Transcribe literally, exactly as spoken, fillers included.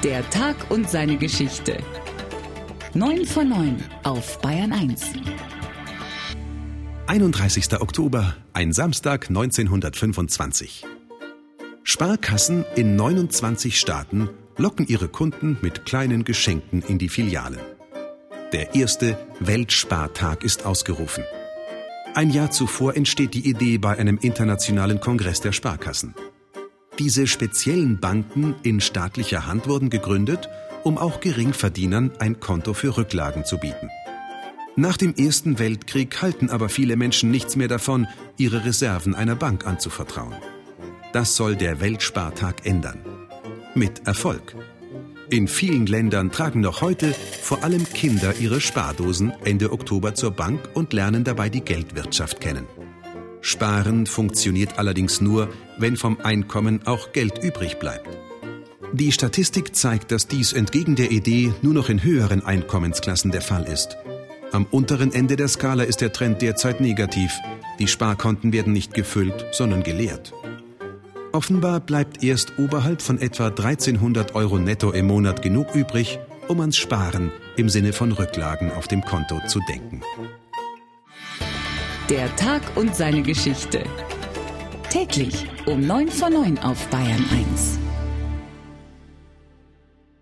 Der Tag und seine Geschichte. neun vor neun auf Bayern eins. einunddreißigster Oktober, ein Samstag neunzehnhundertfünfundzwanzig. Sparkassen in neunundzwanzig Staaten locken ihre Kunden mit kleinen Geschenken in die Filialen. Der erste Weltspartag ist ausgerufen. Ein Jahr zuvor entsteht die Idee bei einem internationalen Kongress der Sparkassen. Diese speziellen Banken in staatlicher Hand wurden gegründet, um auch Geringverdienern ein Konto für Rücklagen zu bieten. Nach dem Ersten Weltkrieg halten aber viele Menschen nichts mehr davon, ihre Reserven einer Bank anzuvertrauen. Das soll der Weltspartag ändern. Mit Erfolg. In vielen Ländern tragen noch heute vor allem Kinder ihre Spardosen Ende Oktober zur Bank und lernen dabei die Geldwirtschaft kennen. Sparen funktioniert allerdings nur, wenn vom Einkommen auch Geld übrig bleibt. Die Statistik zeigt, dass dies entgegen der Idee nur noch in höheren Einkommensklassen der Fall ist. Am unteren Ende der Skala ist der Trend derzeit negativ. Die Sparkonten werden nicht gefüllt, sondern geleert. Offenbar bleibt erst oberhalb von etwa dreizehnhundert Euro netto im Monat genug übrig, um ans Sparen im Sinne von Rücklagen auf dem Konto zu denken. Der Tag und seine Geschichte. Täglich um neun vor neun auf Bayern eins.